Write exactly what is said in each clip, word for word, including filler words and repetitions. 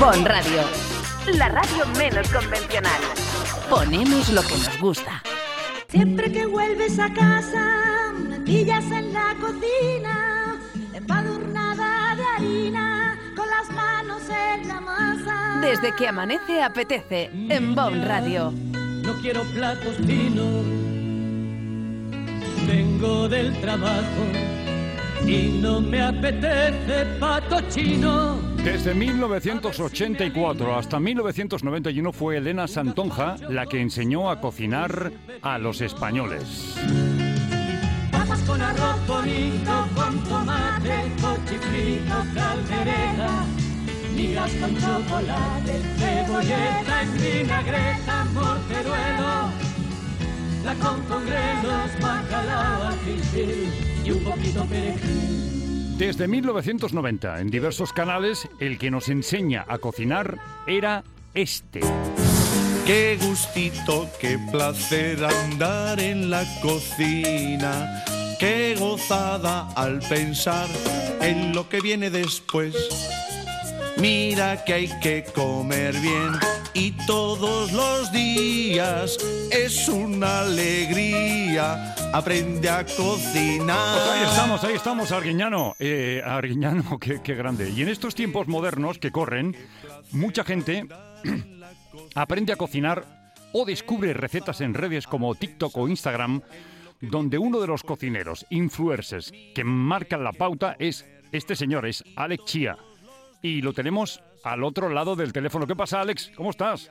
Bon Radio, la radio menos convencional. Ponemos lo que nos gusta. Siempre que vuelves a casa, me pillas en la cocina, empadurnada de harina, con las manos en la masa. Desde que amanece apetece en Bon Radio. No quiero platos finos, vengo del trabajo y no me apetece pato chino. Desde mil novecientos ochenta y cuatro hasta mil novecientos noventa y uno fue Elena Santonja la que enseñó a cocinar a los españoles. Papas con arroz bonito, con tomate, cochifrito, caldereta, migas con chocolate, cebolleta en vinagreta, morteruelo, la con congrelos, bacalao al fil y un poquito perejil. Desde mil novecientos noventa, en diversos canales, el que nos enseña a cocinar era este. Qué gustito, qué placer andar en la cocina. Qué gozada al pensar en lo que viene después. Mira que hay que comer bien y todos los días es una alegría. Aprende a cocinar. Pues ahí estamos, ahí estamos, Arguiñano. Eh, Arguiñano, qué, qué grande. Y en estos tiempos modernos que corren, mucha gente aprende a cocinar o descubre recetas en redes como TikTok o Instagram, donde uno de los cocineros, influencers, que marcan la pauta es este señor, es Alex Chía. Y lo tenemos al otro lado del teléfono. ¿Qué pasa, Alex? ¿Cómo estás?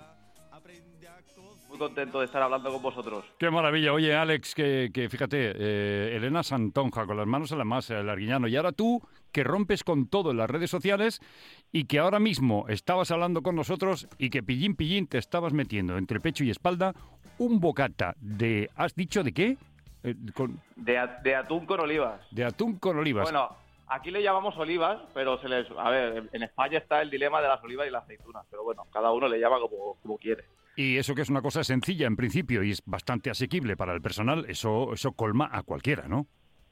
Muy contento de estar hablando con vosotros. Qué maravilla. Oye, Alex, que, que fíjate, eh, Elena Santonja, con las manos en la masa, el Arguiñano, y ahora tú, que rompes con todo en las redes sociales y que ahora mismo estabas hablando con nosotros y que pillín, pillín, te estabas metiendo entre pecho y espalda un bocata de... ¿Has dicho de qué? Eh, con... de, de atún con olivas. De atún con olivas. Bueno, aquí le llamamos olivas, pero se les... A ver, en España está el dilema de las olivas y las aceitunas, pero bueno, cada uno le llama como, como quiere. Y eso que es una cosa sencilla en principio y es bastante asequible para el personal, eso, eso colma a cualquiera, ¿no?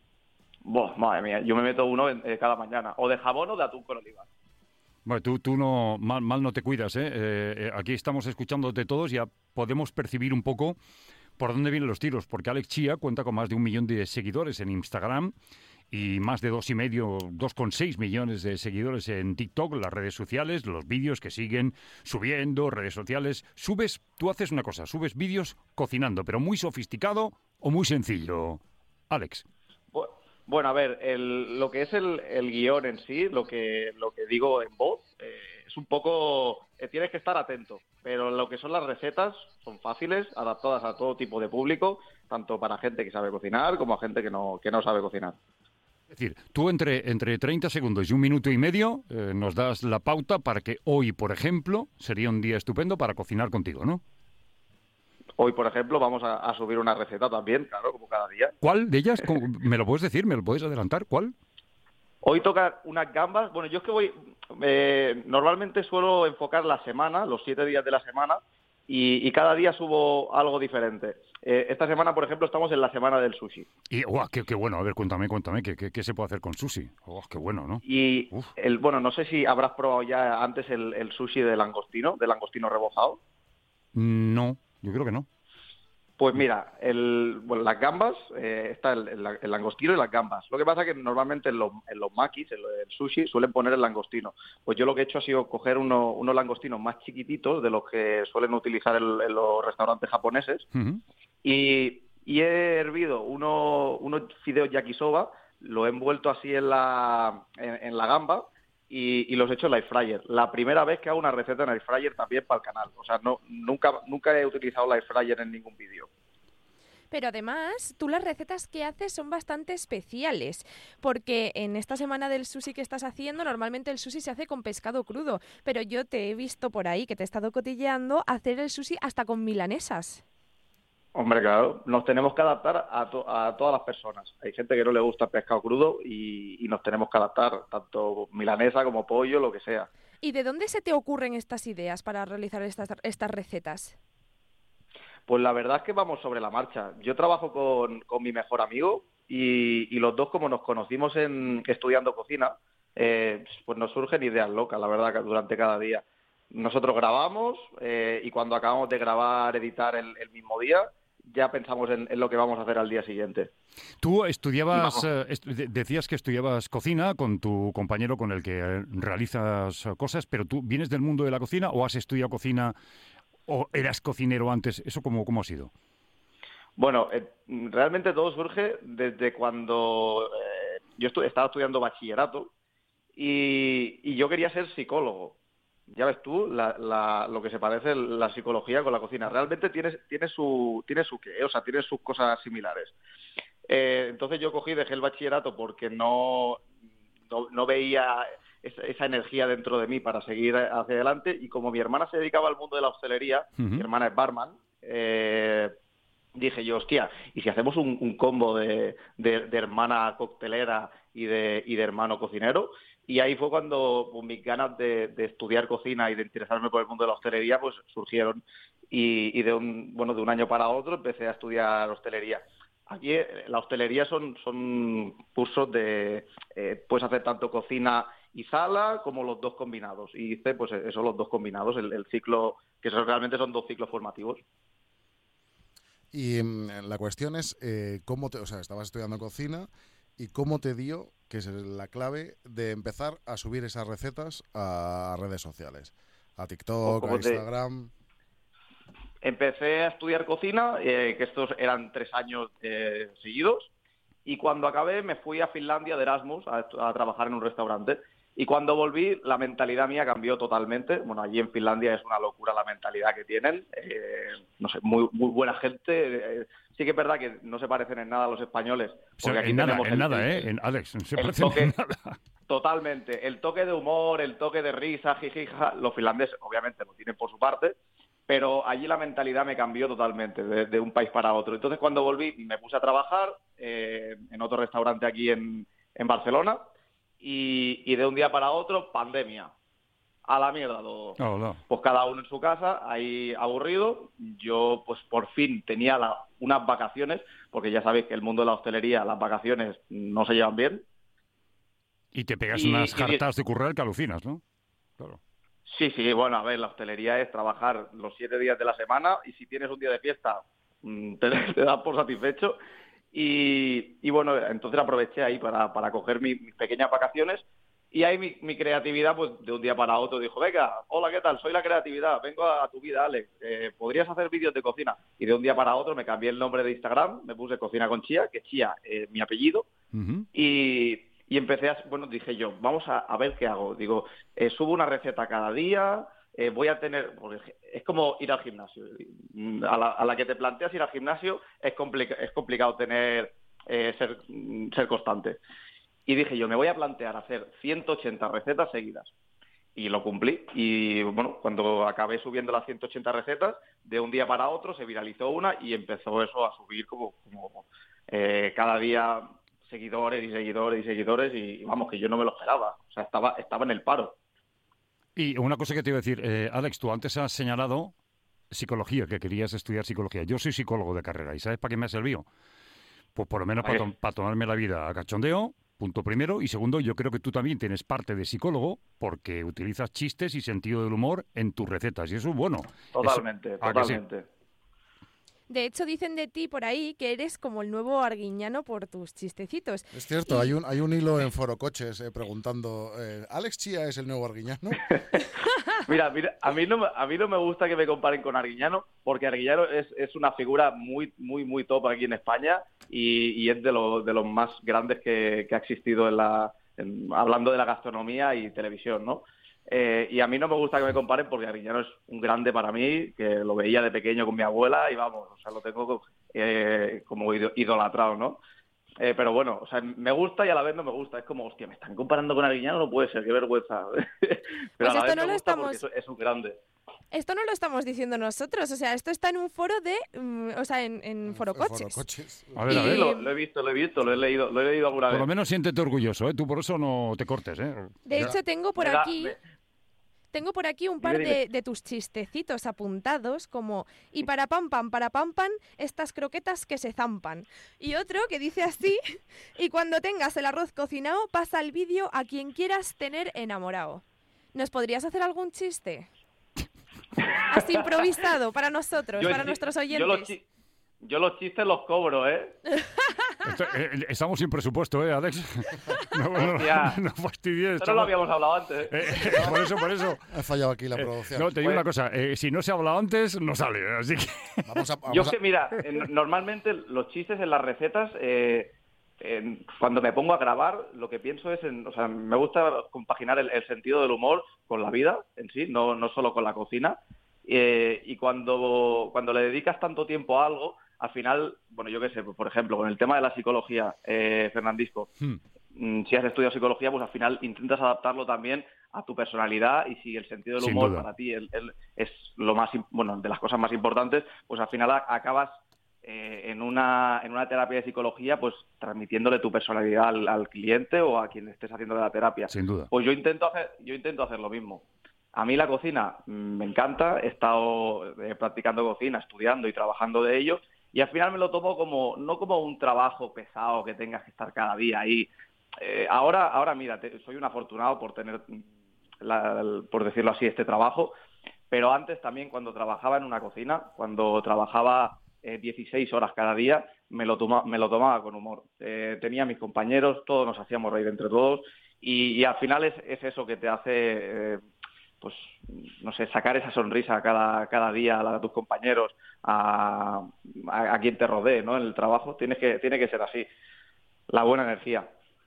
Buah, madre mía, yo me meto uno en, eh, cada mañana, o de jabón o de atún con olivas. Bueno, tú, tú no, mal, mal no te cuidas, ¿eh? Eh, eh, Aquí estamos escuchándote todos, ya podemos percibir un poco por dónde vienen los tiros, porque Alex Chía cuenta con más de un millón de seguidores en Instagram y más de dos y medio, dos coma seis millones de seguidores en TikTok, las redes sociales, los vídeos que siguen subiendo, redes sociales. Subes, tú haces una cosa, subes vídeos cocinando, pero muy sofisticado o muy sencillo, Alex. Bueno, a ver, el, lo que es el, el guión en sí, lo que lo que digo en voz, eh, es un poco... Eh, tienes que estar atento, pero lo que son las recetas son fáciles, adaptadas a todo tipo de público, tanto para gente que sabe cocinar como a gente que no, que no sabe cocinar. Es decir, tú entre, entre treinta segundos y un minuto y medio eh, nos das la pauta para que hoy, por ejemplo, sería un día estupendo para cocinar contigo, ¿no? Hoy, por ejemplo, vamos a, a subir una receta también, claro, como cada día. ¿Cuál de ellas? ¿Me lo puedes decir? ¿Me lo puedes adelantar? ¿Cuál? Hoy toca unas gambas. Bueno, yo es que voy... Eh, normalmente suelo enfocar la semana, los siete días de la semana, y, y cada día subo algo diferente. Eh, esta semana, por ejemplo, estamos en la semana del sushi. Y, guau, qué, qué bueno. A ver, cuéntame, cuéntame, ¿qué, qué, qué se puede hacer con sushi? Oh, qué bueno, ¿no? Y, el bueno, no sé si habrás probado ya antes el, el sushi de langostino, de langostino rebozado. No, yo creo que no. Pues mira, el, bueno, las gambas, eh, está el, el, el langostino y las gambas. Lo que pasa es que normalmente en los, en los makis, en el sushi, suelen poner el langostino. Pues yo lo que he hecho ha sido coger uno, unos langostinos más chiquititos de los que suelen utilizar el, en los restaurantes japoneses. Uh-huh. y, y he hervido uno, unos fideos yakisoba, lo he envuelto así en la, en, en la gamba y, y los he hecho en la air fryer. La primera vez que hago una receta en air fryer también para el canal. O sea, no, nunca, nunca he utilizado la air fryer en ningún vídeo. Pero además, tú las recetas que haces son bastante especiales, porque en esta semana del sushi que estás haciendo, normalmente el sushi se hace con pescado crudo, pero yo te he visto por ahí, que te he estado cotilleando, hacer el sushi hasta con milanesas. Hombre, claro, nos tenemos que adaptar a, to- a todas las personas. Hay gente que no le gusta el pescado crudo y, y nos tenemos que adaptar, tanto milanesa como pollo, lo que sea. ¿Y de dónde se te ocurren estas ideas para realizar estas, estas recetas? Pues la verdad es que vamos sobre la marcha. Yo trabajo con, con mi mejor amigo y, y los dos, como nos conocimos en estudiando cocina, eh, pues nos surgen ideas locas, la verdad, durante cada día. nosotros grabamos eh, y cuando acabamos de grabar, editar el, el mismo día, ya pensamos en, en lo que vamos a hacer al día siguiente. Tú estudiabas, eh, est- decías que estudiabas cocina con tu compañero con el que eh, realizas cosas, pero ¿tú vienes del mundo de la cocina o has estudiado cocina o eras cocinero antes? ¿Eso cómo, cómo ha sido? Bueno, eh, realmente todo surge desde cuando eh, yo estu- estaba estudiando bachillerato y, y yo quería ser psicólogo. Ya ves tú la, la, lo que se parece la psicología con la cocina. Realmente tiene, tiene su tiene su qué, o sea, tiene sus cosas similares. Eh, entonces yo cogí, dejé el bachillerato porque no, no, no veía esa, esa energía dentro de mí para seguir hacia adelante y como mi hermana se dedicaba al mundo de la hostelería, Uh-huh. mi hermana es barman, eh, dije yo, hostia, ¿y si hacemos un, un combo de, de, de hermana coctelera y de, y de hermano cocinero? Y ahí fue cuando pues, mis ganas de, de estudiar cocina y de interesarme por el mundo de la hostelería pues surgieron y, y de un bueno de un año para otro empecé a estudiar hostelería. Aquí eh, la hostelería son, son cursos de eh, puedes hacer tanto cocina y sala como los dos combinados. Y hice pues eso, los dos combinados, el, el ciclo, que son, realmente son dos ciclos formativos. Y mm, la cuestión es, eh, ¿cómo te, o sea, estabas estudiando cocina y cómo te dio, que es la clave, de empezar a subir esas recetas a redes sociales? A TikTok, Como a te- Instagram... Empecé a estudiar cocina, eh, que estos eran tres años eh, seguidos, y cuando acabé me fui a Finlandia de Erasmus a, a trabajar en un restaurante. Y cuando volví, la mentalidad mía cambió totalmente. Bueno, allí en Finlandia es una locura la mentalidad que tienen. Eh, no sé, muy muy buena gente. Eh, sí que es verdad que no se parecen en nada a los españoles. O sea, Porque aquí en nada, tenemos en el- nada, el- ¿eh? En, Alex, no se el parecen toque- en nada. Totalmente. El toque de humor, el toque de risa, jijija, los finlandeses obviamente lo tienen por su parte, pero allí la mentalidad me cambió totalmente, de, de un país para otro. Entonces cuando volví me puse a trabajar eh, en otro restaurante aquí en, en Barcelona y, y de un día para otro, pandemia. A la mierda todo. Oh, no. Pues cada uno en su casa, ahí aburrido. Yo pues por fin tenía la- unas vacaciones, porque ya sabéis que el mundo de la hostelería, las vacaciones no se llevan bien. Y te pegas Y- unas y- jartas de currar que alucinas, ¿no? Claro. Sí, sí, bueno, a ver, la hostelería es trabajar los siete días de la semana y si tienes un día de fiesta mm, te, te das por satisfecho. Y, y bueno, entonces aproveché ahí para, para coger mi- mis pequeñas vacaciones y ahí mi, mi creatividad, pues de un día para otro dijo, venga, hola, ¿qué tal? Soy la creatividad, vengo a, a tu vida, Alex, eh, ¿podrías hacer vídeos de cocina? Y de un día para otro me cambié el nombre de Instagram, me puse Cocina con Chía, que Chía es mi apellido. Ujú. Y, y empecé a, bueno, dije yo, vamos a, a ver qué hago. Digo, eh, subo una receta cada día, eh, voy a tener, porque es como ir al gimnasio. Mm, A la, a la que te planteas ir al gimnasio es, complica- es complicado tener, eh, ser, mm, ser constante. Y dije yo, me voy a plantear hacer ciento ochenta recetas seguidas. Y lo cumplí. Y bueno, cuando acabé subiendo las ciento ochenta recetas, de un día para otro se viralizó una y empezó eso a subir como, como eh, cada día seguidores y seguidores y seguidores y vamos, que yo no me lo esperaba. O sea, estaba, estaba en el paro. Y una cosa que te iba a decir, eh, Alex, tú antes has señalado psicología, que querías estudiar psicología. Yo soy psicólogo de carrera, ¿y sabes para qué me ha servido? Pues por lo menos para, ¿Para qué? to- para tomarme la vida a cachondeo, punto primero. Y segundo, yo creo que tú también tienes parte de psicólogo porque utilizas chistes y sentido del humor en tus recetas. Y eso es bueno. Totalmente, Eso- ¿a que sí? totalmente. De hecho, dicen de ti por ahí que eres como el nuevo Arguiñano por tus chistecitos. Es cierto, Y- hay un hay un hilo en Foro Coches eh, preguntando, eh, ¿Alex Chía es el nuevo Arguiñano? Mira, mira, a mí no me, a mí no me gusta que me comparen con Arguiñano, porque Arguiñano es, es una figura muy, muy, muy top aquí en España y, y es de, los de los más grandes que, que ha existido en la, en- hablando de la gastronomía y televisión, ¿no? Eh, y a mí no me gusta que me comparen porque Arguiñano es un grande para mí, que lo veía de pequeño con mi abuela y vamos, o sea, lo tengo eh, como ido- idolatrado, ¿no? Eh, pero bueno, o sea, me gusta y a la vez no me gusta. Es como, hostia, me están comparando con Arguiñano, no puede ser, qué vergüenza. Pero Pues a la esto vez no me lo gusta estamos- porque es, es un grande. Esto no lo estamos diciendo nosotros, o sea, esto está en un foro de, mm, o sea, en, en Foro En Foro Coches. Coches. A ver, a Y- ver. Lo, lo he visto, lo he visto, lo he leído, lo he leído alguna Por lo vez. menos siéntete orgulloso, ¿eh? Tú por eso no te cortes, ¿eh? De Ya. hecho, tengo por Me da- aquí... me- Tengo por aquí un Dime, par dime. de, de tus chistecitos apuntados, como y para pam pam, para pam pam, estas croquetas que se zampan. Y otro que dice así, y cuando tengas el arroz cocinado, pasa el vídeo a quien quieras tener enamorado. ¿Nos podrías hacer algún chiste? Has improvisado para nosotros, Yo para chi- nuestros Yo oyentes. los, chi- yo los chistes los cobro, ¿eh? Esto- eh, estamos sin presupuesto, ¿eh, Alex? No, no, Hostia. no fastidies. Esto no lo habíamos hablado antes. Eh, eh, por eso, por eso. Ha fallado aquí la Eh, producción. no, te digo Pues- una cosa. eh, si no se ha hablado antes, no sale. Así que... Vamos a, vamos Yo a- que, mira, eh, normalmente los chistes en las recetas, eh, en- cuando me pongo a grabar, lo que pienso es, en, o sea, me gusta compaginar el, el sentido del humor con la vida en sí, no, no solo con la cocina. Eh, y cuando, cuando le dedicas tanto tiempo a algo, al final, bueno, yo qué sé, por ejemplo, con el tema de la psicología, eh, Fernandisco, Hmm. mm, si has estudiado psicología, pues al final intentas adaptarlo también a tu personalidad, y si el sentido del Sin humor duda. para ti el- el- es lo más, im- bueno, de las cosas más importantes, pues al final a- acabas eh, en una en una terapia de psicología, pues transmitiéndole tu personalidad al, al cliente o a quien estés haciendo la terapia. Sin duda. Pues yo intento hacer yo intento hacer lo mismo. A mí la cocina mm, me encanta, he estado eh, practicando cocina, estudiando y trabajando de ello, y al final me lo tomo como no como un trabajo pesado que tengas que estar cada día ahí. Eh, ahora, ahora mira, te- soy un afortunado por tener, mm, la- el- por decirlo así, este trabajo, pero antes también, cuando trabajaba en una cocina, cuando trabajaba eh, dieciséis horas cada día, me lo, toma- me lo tomaba con humor. Eh, tenía a mis compañeros, todos nos hacíamos reír entre todos, y, y al final es, es eso que te hace, eh, pues, no sé, sacar esa sonrisa cada, cada día a, tus compañeros, a, a, a quien te rodee, ¿no? En el trabajo, tienes que, tiene que ser así. La buena energía.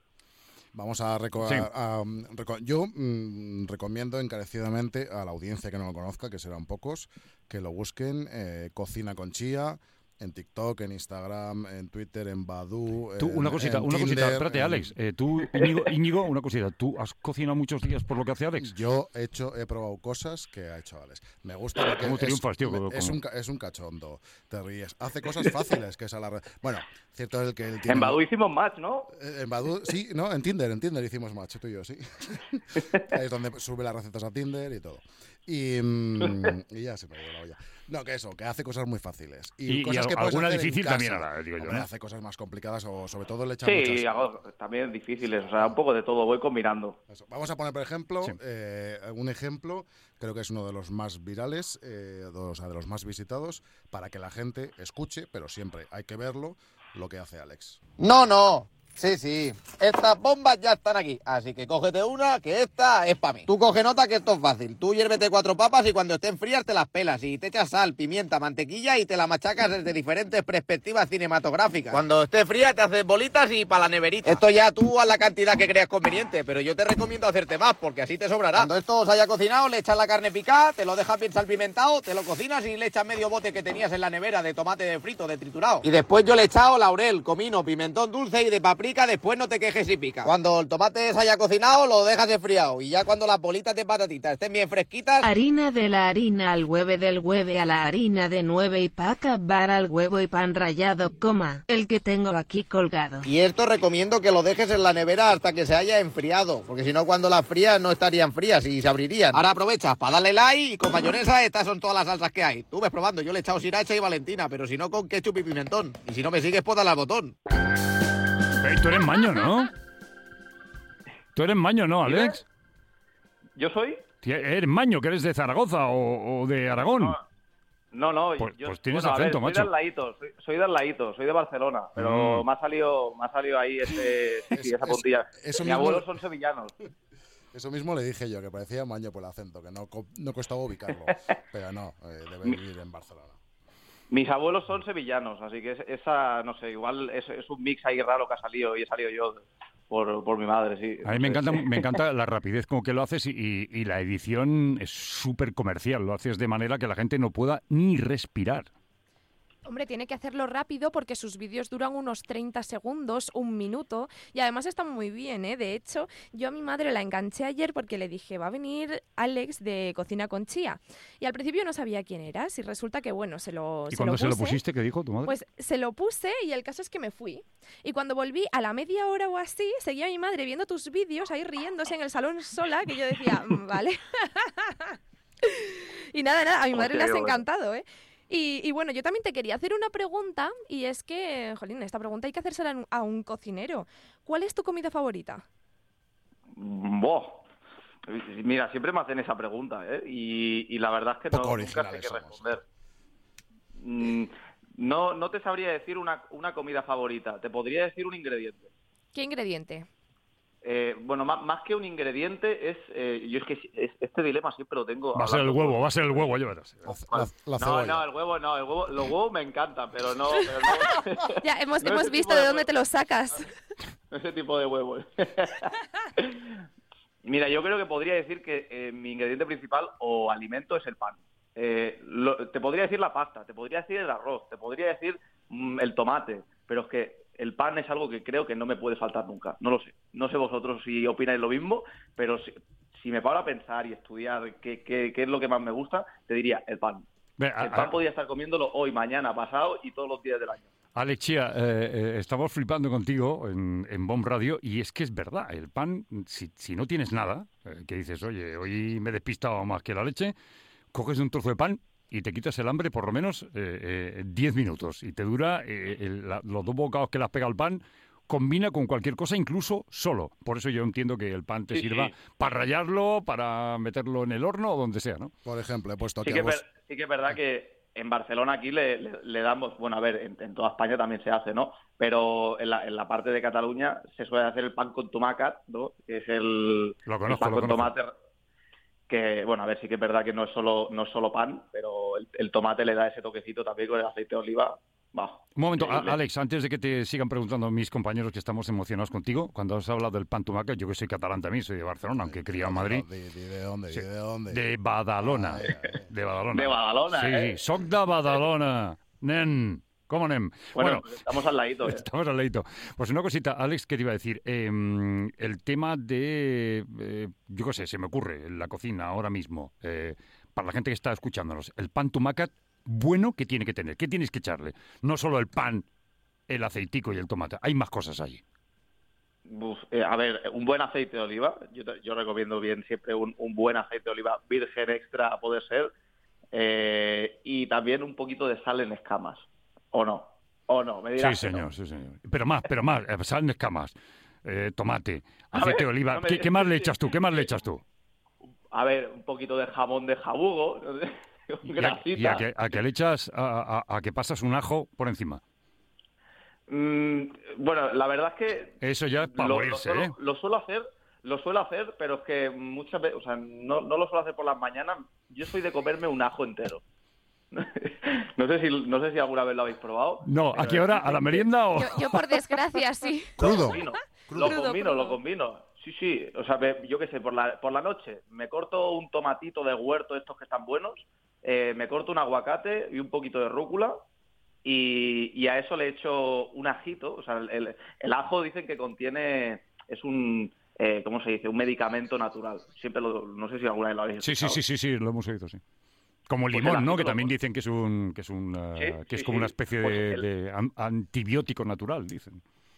Vamos a, reco- Sí. a- a- reco- yo mm, recomiendo encarecidamente a la audiencia que no lo conozca, que serán pocos, que lo busquen, eh, Cocina con Chía, en TikTok, en Instagram, en Twitter, en Badoo. Tú, en- una cosita, en una cosita. Tinder, Espérate, en- Alex. eh, tú, Íñigo, Íñigo, una cosita. ¿Tú has cocinado muchos días por lo que hace Alex? Yo he hecho, he probado cosas que ha hecho Alex. Me gusta porque ¿Cómo es, triunfas, tío? me- Como- es, un, ca- es un cachondo. Te ríes. Hace cosas fáciles, que es a la red. Bueno, cierto es el que él tiene. En Badoo hicimos match, ¿no? Eh, En Badoo, sí, no, en Tinder, en Tinder hicimos match, tú y yo, sí. Ahí es donde sube las recetas a Tinder y todo. Y, mm, y ya se me ha ido la olla. No, que eso, que hace cosas muy fáciles. Y, Y- y cosas al- que puedes alguna hacer en difícil casa. también hará, digo yo, Hombre, ¿no? hace cosas más complicadas o sobre todo le echa Sí, muchas... hago también difíciles, o sea, un poco de todo, voy combinando. Eso. Vamos a poner, por ejemplo, Sí. eh, un ejemplo, creo que es uno de los más virales, eh, de- o sea, de los más visitados, para que la gente escuche, pero siempre hay que verlo, lo que hace Alex. No, no. Sí, sí. Estas bombas ya están aquí. Así que cógete una, que esta es para mí. Tú coge nota, que esto es fácil. Tú hiérvete cuatro papas y cuando estén frías te las pelas. Y te echas sal, pimienta, mantequilla y te la machacas desde diferentes perspectivas cinematográficas. Cuando esté fría te haces bolitas y para la neverita. Esto ya tú haz la cantidad que creas conveniente, pero yo te recomiendo hacerte más porque así te sobrará. Cuando esto se haya cocinado, le echas la carne picada, te lo dejas bien salpimentado, te lo cocinas y le echas medio bote que tenías en la nevera de tomate de frito, de triturado. Y después yo le he echado laurel, comino, pimentón dulce y de paprika, después no te quejes si pica. Cuando el tomate se haya cocinado, lo dejas enfriado. Y ya cuando las bolitas de patatita estén bien fresquitas, Harina de la harina al hueve del hueve a la harina de nueve y pa' acabar al huevo y pan rallado, coma, el que tengo aquí colgado. y esto recomiendo que lo dejes en la nevera hasta que se haya enfriado, porque si no cuando las frías no estarían frías y se abrirían. Ahora aprovechas para darle like y con mayonesa estas son todas las salsas que hay. Tú ves probando, yo le he echado sriracha y valentina, pero si no con ketchup y pimentón. Y si no me sigues, pues dale al botón. Eh, tú eres maño, ¿no? Tú eres maño, ¿no, Alex? ¿Yo soy? Tie- ¿Eres maño, que eres de Zaragoza o, o de Aragón? No, no, no, Pues- yo pues tienes bueno, a ver, acento, soy macho. de al ladito, soy, soy de al ladito, soy de Barcelona, pero Mm. me ha salido, me ha salido ahí ese, sí, Es- esa es- puntilla. eso Mis mismo- abuelos son sevillanos. Eso mismo le dije yo, que parecía maño por el acento, que no, co- no costaba ubicarlo, pero no, eh, debe vivir en Barcelona. Mis abuelos son sevillanos, así que es- esa, no sé, igual es, es un mix ahí raro que ha salido y he salido yo por, por mi madre, sí. A mí me No sé, encanta, sí. me encanta la rapidez con que lo haces y, y- y la edición es súper comercial. Lo haces de manera que la gente no pueda ni respirar. Hombre, tiene que hacerlo rápido porque sus vídeos duran unos treinta segundos, un minuto, y además están muy bien, ¿eh? De hecho, yo a mi madre la enganché ayer porque le dije, va a venir Alex de Cocina con Chía. Y al principio no sabía quién eras y resulta que, bueno, se lo, ¿Y se cuando lo se lo puse. pusiste, qué dijo tu madre? Pues se lo puse y el caso es que me fui. Y cuando volví a la media hora o así, seguía mi madre viendo tus vídeos ahí riéndose en el salón sola, que yo decía, "Mm, vale". Y nada, nada, a mi madre le Hostia, has qué bueno. encantado, ¿eh? Y, y bueno, yo también te quería hacer una pregunta y es que, jolín, esta pregunta hay que hacérsela a un- a un cocinero. ¿Cuál es tu comida favorita? Boh, Mira, siempre me hacen esa pregunta, ¿eh? Y, y la verdad es que no, nunca sé qué responder. Mm, no, no te sabría decir una, una comida favorita. Te podría decir un ingrediente. ¿Qué ingrediente? Eh, bueno, más, más que un ingrediente es... Eh, yo es que es, este dilema siempre lo tengo... Va a ser el huevo, va a ser el huevo, ya verás. La, la no, no, el huevo no. El huevo, los huevos me encantan, pero no... Pero no ya, hemos, no hemos visto de, de dónde te los sacas. Ese tipo de huevos. Mira, yo creo que podría decir que eh, mi ingrediente principal o alimento es el pan. Eh, lo, te podría decir la pasta, te podría decir el arroz, te podría decir mm, el tomate, pero es que el pan es algo que creo que no me puede faltar nunca. No lo sé. No sé vosotros si opináis lo mismo, pero si, si me paro a pensar y estudiar qué, qué, qué es lo que más me gusta, te diría el pan. Ve, el pan a, podría estar comiéndolo hoy, mañana, pasado y todos los días del año. Alex Chía, eh, eh, estamos flipando contigo en, en Bomb Radio y es que es verdad, el pan, si, si no tienes nada, eh, que dices, oye, hoy me he despistado más que la leche, coges un trozo de pan y te quitas el hambre por lo menos diez eh, eh, minutos y te dura eh, el, la, los dos bocados que le has pegado al pan, combina con cualquier cosa, incluso solo. Por eso yo entiendo que el pan te sí, sirva sí. para rallarlo, para meterlo en el horno o donde sea, ¿no? Por ejemplo, he puesto sí aquí... Que vos... ver, sí que es verdad que en Barcelona aquí le, le, le damos, bueno, a ver, en, en toda España también se hace, ¿no? Pero en la, en la parte de Cataluña se suele hacer el pan con tomàquet, ¿no? Que es el, lo conozco, el pan lo con conozco. tomate, que, bueno, a ver, sí que es verdad que no es solo, no es solo pan, pero el, el tomate le da ese toquecito también con el aceite de oliva. Va. Un momento, a, Alex, antes de que te sigan preguntando mis compañeros que estamos emocionados contigo, cuando has hablado del pan tomàquet, yo que soy catalán también, soy de Barcelona, aunque he criado en Madrid. ¿De, de, de dónde? Sí. ¿De dónde? De Badalona. Ah, ya, ya. De Badalona. De Badalona, sí, eh. Sí, soc de Badalona, nen. ¿Cómo, nen? Bueno, bueno, estamos al ladito. Eh. Estamos al ladito. Pues una cosita, Alex, ¿qué te iba a decir? Eh, el tema de, eh, yo qué sé, se me ocurre, en la cocina ahora mismo, eh, para la gente que está escuchándonos, el pan tomàquet, bueno, ¿qué tiene que tener? ¿Qué tienes que echarle? No solo el pan, el aceitico y el tomate, hay más cosas allí. Uf, eh, a ver, un buen aceite de oliva, yo, yo recomiendo bien siempre un, un buen aceite de oliva virgen extra a poder ser, eh, y también un poquito de sal en escamas, ¿o no? ¿O no? Me dirás sí, señor, no. sí, señor. Pero más, pero más, sal en escamas, eh, tomate, aceite ver, de oliva, no me... ¿Qué, ¿qué más le echas tú? ¿Qué más le echas tú? A ver, un poquito de jamón de jabugo, no sé. Y, a, y a, que, a que le echas, a, a, a que pasas un ajo por encima. Mm, bueno, la verdad es que... Eso ya es para lo, morirse, lo suelo, ¿eh? Lo suelo hacer, lo suelo hacer, pero es que muchas veces, o sea, no, no lo suelo hacer por las mañanas. Yo soy de comerme un ajo entero. no sé si no sé si alguna vez lo habéis probado. No, ¿a qué hora? ¿A la merienda o...? Yo, yo por desgracia, sí. ¿Crudo? Lo combino, Crudo. lo Crudo, combino, crudo. lo combino. Sí, sí, o sea, me- yo qué sé, por la, por la noche me corto un tomatito de huerto, estos que están buenos, eh, me corto un aguacate y un poquito de rúcula, y, y a eso le echo un ajito. O sea, el, el- el ajo dicen que contiene, es un, eh, ¿cómo se dice? Un medicamento natural. Siempre lo, no sé si alguna vez lo habéis Sí, sí, escuchado. sí, sí, sí, lo hemos oído, sí. Como el Pues limón, el ¿no? ajito Que lo también pon- dicen que es un que es un eh, Sí, que es sí, como sí. una especie Pues de, el- de an- antibiótico natural, dicen.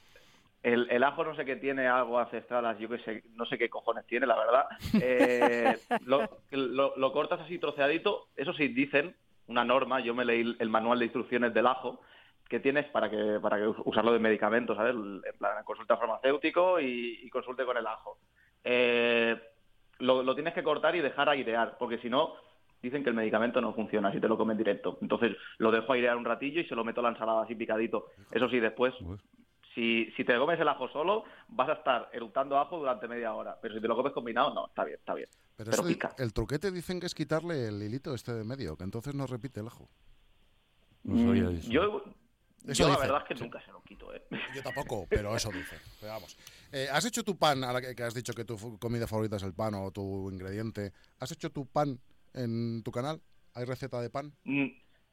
El, el ajo no sé qué tiene, algo ancestral, yo que sé, no sé qué cojones tiene, la verdad. Eh, lo, lo, lo cortas así troceadito, eso sí, dicen, una norma, yo me leí el manual de instrucciones del ajo, que tienes para que para que usarlo de medicamento, ¿sabes? En plan, consulta farmacéutico y, y consulte con el ajo. Eh, lo, lo tienes que cortar y dejar airear, porque si no, dicen que el medicamento no funciona si te lo comes directo. Entonces lo dejo airear un ratillo y se lo meto a la ensalada así picadito. Eso sí, después... Si, si te comes el ajo solo, vas a estar eructando ajo durante media hora. Pero si te lo comes combinado, no, está bien, está bien. Pero, Pero eso, pica. el truquete dicen que es quitarle el hilito este de medio, que entonces no repite el ajo. No sabía Mm, eso. Yo, Eso yo la dicen, verdad es que sí. nunca se lo quito, ¿eh? Yo tampoco, pero eso dicen. Pero vamos. Eh, ¿Has hecho tu pan, a la que, que has dicho que tu fu- comida favorita es el pan o tu ingrediente? ¿Has hecho tu pan en tu canal? ¿Hay receta de pan? Mm,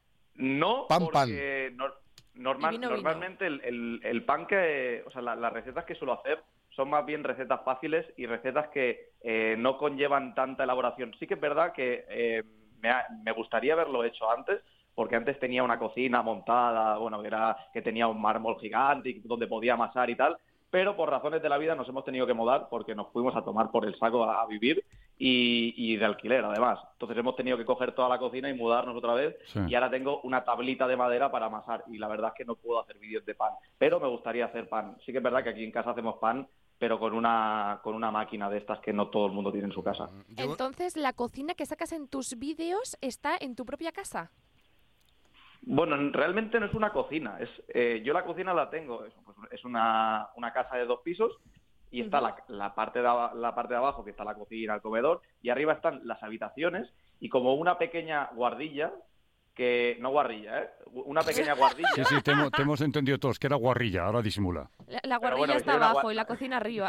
No, Pan, pan. porque nor- normal- Y vino, vino. normalmente el, el- el pan que... O sea, la- las recetas que suelo hacer son más bien recetas fáciles y recetas que eh, no conllevan tanta elaboración. Sí que es verdad que eh, me, ha- me gustaría haberlo hecho antes, porque antes tenía una cocina montada, bueno, que, era, que tenía un mármol gigante y donde podía amasar y tal, pero por razones de la vida nos hemos tenido que mudar porque nos fuimos a tomar por el saco a, a vivir y, y de alquiler, además. Entonces hemos tenido que coger toda la cocina y mudarnos otra vez, Sí. y ahora tengo una tablita de madera para amasar, y la verdad es que no puedo hacer vídeos de pan, pero me gustaría hacer pan. Sí que es verdad que aquí en casa hacemos pan, pero con una con una máquina de estas que no todo el mundo tiene en su casa. Entonces, ¿la cocina que sacas en tus vídeos está en tu propia casa? Bueno, realmente no es una cocina. Es eh, yo la cocina la tengo. Es, pues, es una, una casa de dos pisos y está uh-huh. la, la, parte de, la parte de abajo, que está la cocina, el comedor, y arriba están las habitaciones y como una pequeña guardilla, que no guarrilla, ¿eh? Una pequeña guardilla. Sí, sí, te hemos, te hemos entendido todos, que era guarrilla, ahora disimula. La, la guarrilla bueno, está abajo gua... y la cocina arriba.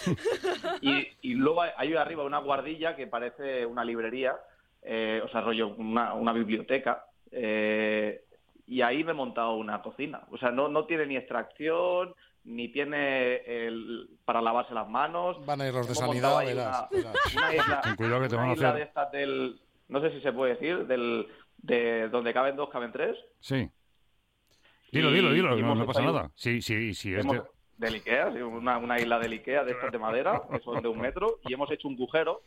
y, y luego hay arriba una guardilla que parece una librería, eh, o sea, rollo una, una biblioteca, eh, y ahí me he montado una cocina. O sea, no, no tiene ni extracción, ni tiene el, para lavarse las manos. Van a ir los de sanidad, verás. Una, una isla, Ten cuidado que te van a isla hacer... de estas del, no sé si se puede decir, del... de donde caben dos, caben tres. Sí. Dilo, y, dilo, dilo, no, no pasa ahí, nada. Sí, sí, sí. Es de... Del Ikea, una, una isla del Ikea de estas de madera, que son de un metro, y hemos hecho un agujero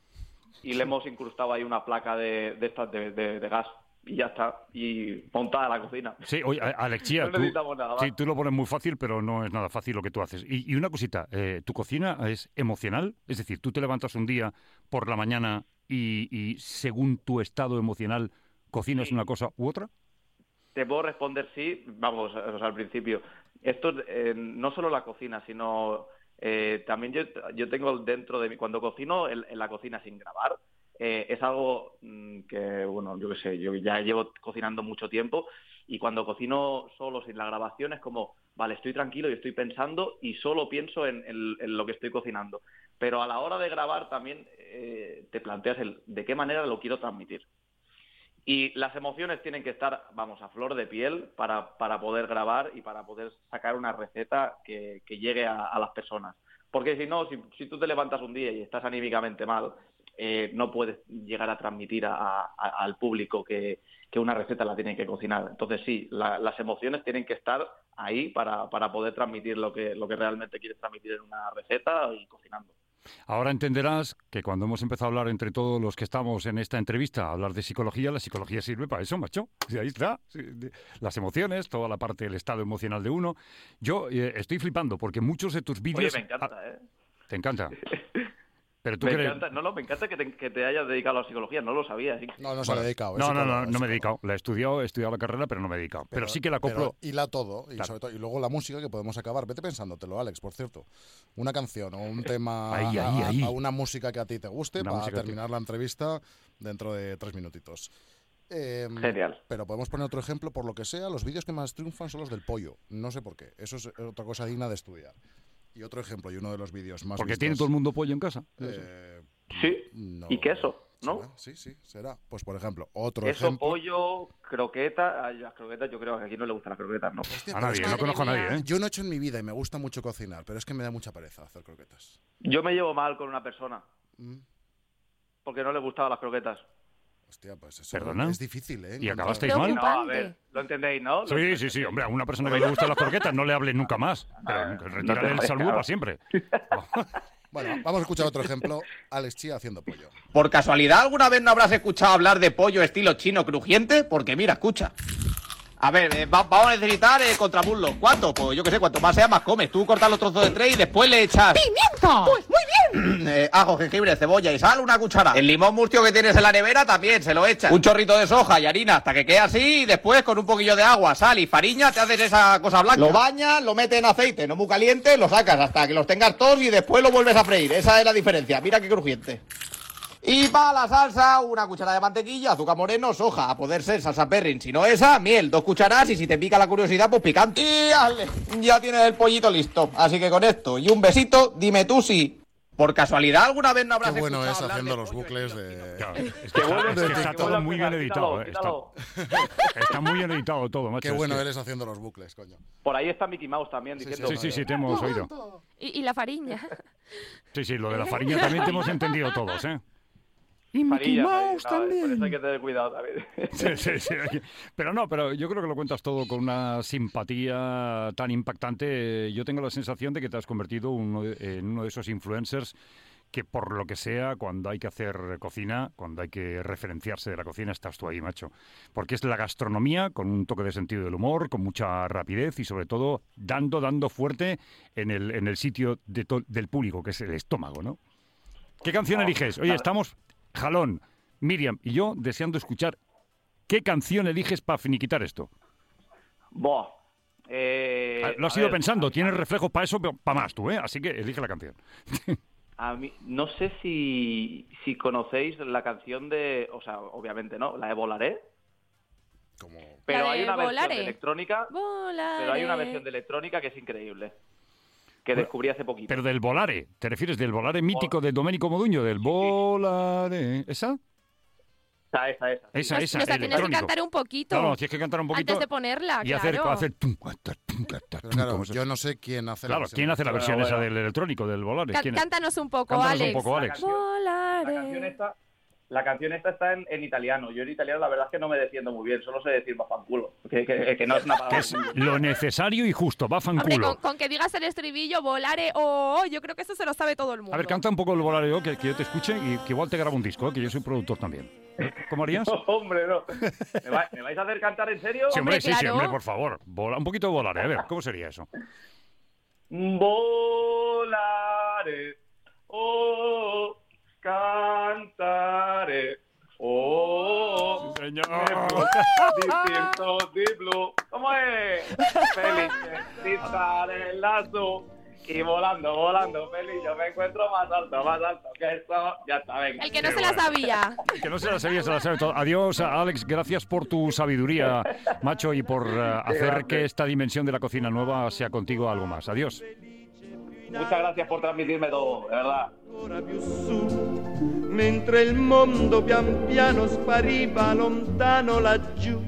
y le hemos incrustado ahí una placa de, de estas de, de, de gas. Y ya está, y montada la cocina. Sí, oye, Alex Chía, no necesitamos tú, nada más. Sí, tú lo pones muy fácil, pero no es nada fácil lo que tú haces. Y, y una cosita, eh, ¿tu cocina es emocional? Es decir, ¿tú te levantas un día por la mañana y, y según tu estado emocional cocinas sí. una cosa u otra? Te puedo responder sí, vamos, o sea, al principio. Esto eh, no solo la cocina, sino eh, también yo, yo tengo dentro de mí, cuando cocino en, en la cocina sin grabar, eh, es algo mmm, que, bueno, yo qué sé, yo ya llevo cocinando mucho tiempo y cuando cocino solo sin la grabación es como, vale, estoy tranquilo y estoy pensando y solo pienso en, en, en lo que estoy cocinando. Pero a la hora de grabar también eh, te planteas el de qué manera lo quiero transmitir. Y las emociones tienen que estar, vamos, a flor de piel para, para poder grabar y para poder sacar una receta que, que llegue a, a las personas. Porque si no, si, si tú te levantas un día y estás anímicamente mal, eh, no puedes llegar a transmitir a, a, al público que, que una receta la tienen que cocinar. Entonces sí, la, las emociones tienen que estar ahí para, para poder transmitir lo que, lo que realmente quieres transmitir en una receta y cocinando. Ahora entenderás que cuando hemos empezado a hablar entre todos los que estamos en esta entrevista, a hablar de psicología, la psicología sirve para eso, macho. Y ahí está. Las emociones, toda la parte del estado emocional de uno. Yo eh, estoy flipando porque muchos de tus vídeos... Oye, me encanta, ¿eh? ¿Te encanta? Pero tú me crees... encanta, no, no, me encanta que te, que te hayas dedicado a la psicología, no lo sabía. ¿Sí? No, no se bueno, ha dedicado. No, no, no, no me he dedicado. La he estudiado, he estudiado la carrera, pero no me he dedicado. Pero, pero sí que la acoplo. Y la todo, y, claro. sobre todo, y luego la música que podemos acabar. Vete pensándotelo, Alex, por cierto. Una canción o un tema, ahí, ahí, a, ahí. a una música que a ti te guste una para terminar la entrevista dentro de tres minutitos. Eh, Genial. Pero podemos poner otro ejemplo, por lo que sea, los vídeos que más triunfan son los del pollo. No sé por qué. Eso es otra cosa digna de estudiar. Y otro ejemplo, y uno de los vídeos más Porque vistos, tiene todo el mundo pollo en casa. Eh, sí, no, y queso, ¿no? ¿Será? Sí, sí, será. Pues por ejemplo, otro queso, ejemplo... pollo, croqueta... Ay, las croquetas, yo creo que aquí no le gustan las croquetas, ¿no? Hostia, a nadie, no conozco a nadie, ¿eh? Yo no he hecho en mi vida y me gusta mucho cocinar, pero es que me da mucha pereza hacer croquetas. Yo me llevo mal con una persona. ¿Mm? Porque no le gustaban las croquetas. Hostia, pues eso ¿Perdona? es difícil, ¿eh? ¿Y acabasteis mal? No, a ver, ¿lo entendéis, no? Sí, sí, sí, hombre, a una persona que le gustan las croquetas no le hables nunca más. Pero retírale el saludo para siempre. Bueno, vamos a escuchar otro ejemplo. Alex Chía haciendo pollo. ¿Por casualidad alguna vez no habrás escuchado hablar de pollo estilo chino crujiente? Porque mira, escucha. A ver, eh, va, vamos a necesitar eh, contramuslo. ¿Cuánto? Pues yo qué sé, cuanto más sea, más comes. Tú cortas los trozos de tres y después le echas... ¡Pimienta! Pues muy bien. eh, ajo, jengibre, cebolla y sal, una cuchara. El limón mustio que tienes en la nevera también se lo echas. Un chorrito de soja y harina hasta que quede así y después con un poquillo de agua, sal y fariña te haces esa cosa blanca. Lo bañas, lo metes en aceite, no muy caliente, lo sacas hasta que los tengas todos y después lo vuelves a freír. Esa es la diferencia. Mira qué crujiente. Y para la salsa, una cucharada de mantequilla, azúcar moreno, soja, a poder ser salsa perrin, si no esa, miel, dos cucharadas y si te pica la curiosidad, pues picante. Y ale, ya tienes el pollito listo. Así que con esto y un besito, dime tú si, por casualidad, alguna vez no habrás Qué bueno escuchado es haciendo de los bucles de... Claro, es que está, es que está todo muy bien editado. Eh. Está, está muy bien editado todo, macho. Qué bueno es que... eres haciendo los bucles, coño. Por ahí está Mickey Mouse también sí, diciendo... Sí, sí, sí, te hemos oído. Y, y la fariña. Sí, sí, lo de la fariña también te hemos entendido todos, ¿eh? Y Mickey Farilla, Mouse no, también. Por eso hay que tener cuidado también. Sí, sí, sí. Pero no, pero yo creo que lo cuentas todo con una simpatía tan impactante. Yo tengo la sensación de que te has convertido uno de, en uno de esos influencers que por lo que sea, cuando hay que hacer cocina, cuando hay que referenciarse de la cocina, estás tú ahí, macho. Porque es la gastronomía con un toque de sentido del humor, con mucha rapidez y sobre todo dando, dando fuerte en el, en el sitio de to- del público, que es el estómago, ¿no? ¿Qué canción eliges? Oye, estamos, Jalón, Miriam y yo, deseando escuchar. ¿Qué canción eliges para finiquitar esto? Buah. Eh, Lo has a ido ver, pensando, tienes reflejos para eso, para más tú, ¿eh? Así que elige la canción. A mí, no sé si, si conocéis la canción de, o sea, obviamente no, la de Volaré. Como... Pero La hay de una versión Volaré. de electrónica, Volaré. pero hay una versión de electrónica que es increíble, que descubrí hace poquito. Pero del Volare, ¿te refieres del Volare mítico de Domenico Modugno? Del Volare, ¿esa? Esa, esa, esa. Esa, Nos, esa, nos la tienes que electrónico. cantar un poquito. No, no, tienes que cantar un poquito. Antes de ponerla, y hacer, claro. hacer tum, ta, tum, ta, Pero tum, claro, como se- yo no sé quién hace Claro, la versión. ¿quién hace la versión Bueno, esa bueno. del electrónico, del Volare? Cá- ¿Quién es? Cántanos un poco, Cántanos Alex. un poco, Alex. La canción Volaré. esta, la canción esta está en, en italiano. Yo en italiano la verdad es que no me defiendo muy bien, solo sé decir bafanculo, que, que, que no es una Que palabra. es lo necesario y justo, va Hombre, fanculo. con, con que digas el estribillo, Volaré, oh, oh, yo creo que eso se lo sabe todo el mundo. A ver, canta un poco el Volare, yo, que, que yo te escuche y que igual te grabo un disco, ¿eh? Que yo soy productor también. ¿Cómo harías? No, hombre, no. ¿Me, va- me vais a hacer cantar en serio? Sí, hombre, Hombre, sí, sí, claro. hombre, por favor. Vola- un poquito de Volare, a ver, ¿cómo sería eso? Volare, oh, cantare, oh, Sí, señor. distinto di blu. ¿Cómo es? Felice de estar en la azul y volando, volando, feliz. Yo me encuentro más alto, más alto que esto. Ya está, venga. El que no Qué se la bueno. sabía. Que no se la sabía, se la sabe todo. Adiós, Alex, gracias por tu sabiduría, macho, y por eh, hacer grande. que esta dimensión de la cocina nueva sea contigo algo más. Adiós. Muchas gracias por transmitirme todo, de verdad. ancora più su, mentre il mondo pian piano spariva lontano laggiù.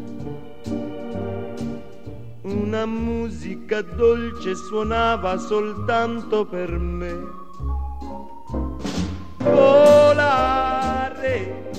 Una musica dolce suonava soltanto per me. Volare